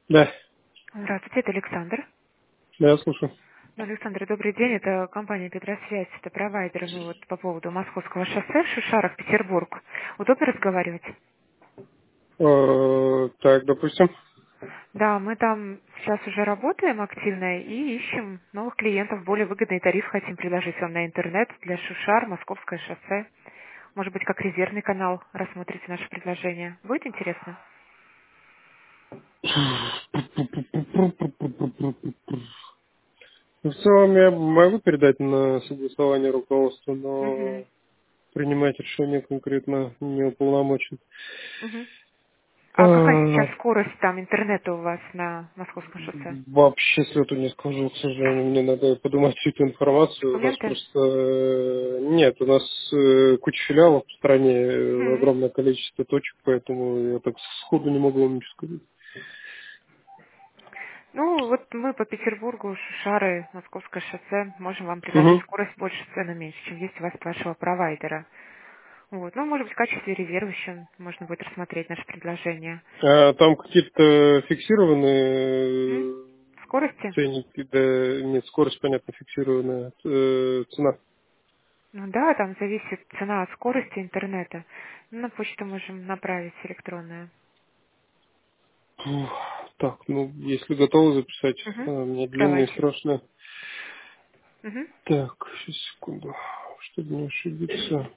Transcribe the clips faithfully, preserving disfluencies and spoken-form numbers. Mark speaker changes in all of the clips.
Speaker 1: Да,
Speaker 2: Здравствуйте, это Александр.
Speaker 1: да, я слушаю.
Speaker 2: Ну, Александр, добрый день. Это компания Петросвязь, это провайдер. Мы вот по поводу Московского шоссе в Шишарах, Петербург. Удобно разговаривать?
Speaker 1: Э, так, допустим.
Speaker 2: Да, мы там сейчас уже работаем активно и ищем новых клиентов. Более выгодный тариф хотим предложить вам на интернет для Шишар, Московское шоссе. Может быть, как резервный канал рассмотрите наше предложение. Будет интересно?
Speaker 1: В целом я могу передать на согласование руководства,
Speaker 2: Угу.
Speaker 1: но принимать решение конкретно не уполномочен.
Speaker 2: Угу. А какая
Speaker 1: А,
Speaker 2: сейчас скорость там интернета у вас на Московском шоссе?
Speaker 1: Вообще свету не скажу, к сожалению. Мне надо подумать всю эту информацию. У нас
Speaker 2: Документы?
Speaker 1: просто э, нет, у нас э, куча филиалов в стране, э,
Speaker 2: Мгм.
Speaker 1: огромное количество точек, поэтому я так сходу не могу вам ничего сказать.
Speaker 2: Ну, вот мы по Петербургу, Шушары, Московское шоссе, можем вам предложить
Speaker 1: Угу.
Speaker 2: скорость больше, цену меньше, чем есть у вас от вашего провайдера. Вот. Ну, может быть, в качестве резерва еще можно будет рассмотреть наше предложение.
Speaker 1: А там какие-то
Speaker 2: М?
Speaker 1: фиксированные э,
Speaker 2: Скорости?
Speaker 1: ценники, да, нет, скорость, понятно, фиксированная, э, цена.
Speaker 2: Ну да, там зависит цена от скорости интернета. Ну, на почту можем направить электронную.
Speaker 1: Ух, так, ну, если готовы записать,
Speaker 2: Угу.
Speaker 1: а, у меня длинные,
Speaker 2: Давайте.
Speaker 1: страшные.
Speaker 2: Угу.
Speaker 1: Так, сейчас, секунду, чтобы не ошибиться.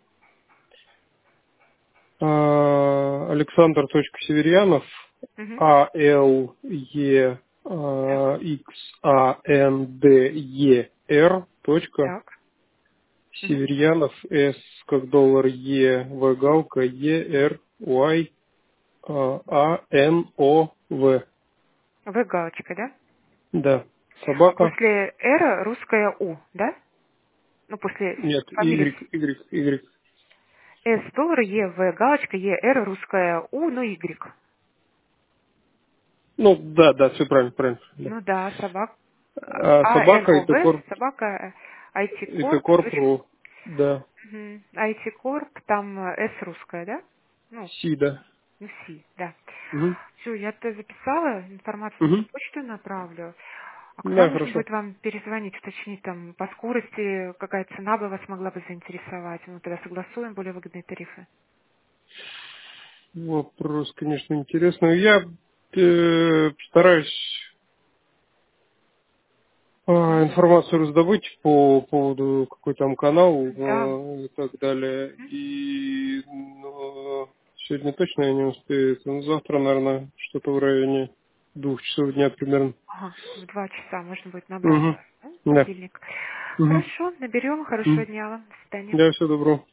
Speaker 1: А, Александр точка Северьянов,
Speaker 2: Угу.
Speaker 1: А Л Е
Speaker 2: Так.
Speaker 1: X А Н Д Е Р точка
Speaker 2: Так. Угу.
Speaker 1: Северьянов, С как доллар, Е, В галка, Е, Р, Y, А, А, Н, О, В.
Speaker 2: В галочка, да?
Speaker 1: Да.
Speaker 2: А
Speaker 1: Собака.
Speaker 2: после «р» русская «у», да? Ну, после
Speaker 1: Нет,
Speaker 2: фамилии
Speaker 1: Y, Y, Y.
Speaker 2: С доллар, Е, В, галочка, Е, Р, русская У, ну, Y.
Speaker 1: Ну, да, да, все правильно, правильно. Да.
Speaker 2: Ну да, собак.
Speaker 1: А
Speaker 2: А, Н,
Speaker 1: собака
Speaker 2: О,
Speaker 1: это
Speaker 2: В,
Speaker 1: корп,
Speaker 2: собака, I T
Speaker 1: это
Speaker 2: Corp,
Speaker 1: корпру, да.
Speaker 2: I T Corp, там э, С русская, да? Ну,
Speaker 1: Си, да.
Speaker 2: ну, Си, да.
Speaker 1: Угу.
Speaker 2: Все, я это записала, информацию на
Speaker 1: Угу.
Speaker 2: вашу почту направлю. А когда
Speaker 1: Да,
Speaker 2: можно
Speaker 1: хорошо.
Speaker 2: будет вам перезвонить, уточнить там по скорости, какая цена бы вас могла бы заинтересовать? Мы тогда согласуем более выгодные тарифы.
Speaker 1: Вопрос, конечно, интересный. Я э, постараюсь а,
Speaker 2: Мгм.
Speaker 1: информацию раздобыть по поводу какой там канал
Speaker 2: Да.
Speaker 1: э, и так далее. И ну, сегодня точно я не успею. Это, ну, завтра, наверное, что-то в районе двух часов дня примерно.
Speaker 2: Ага, в два часа можно будет набрать
Speaker 1: Угу.
Speaker 2: вас, да?
Speaker 1: Да.
Speaker 2: Понедельник.
Speaker 1: Угу.
Speaker 2: Хорошо, наберем. Хорошего дня вам. До свидания.
Speaker 1: Да, всего доброго.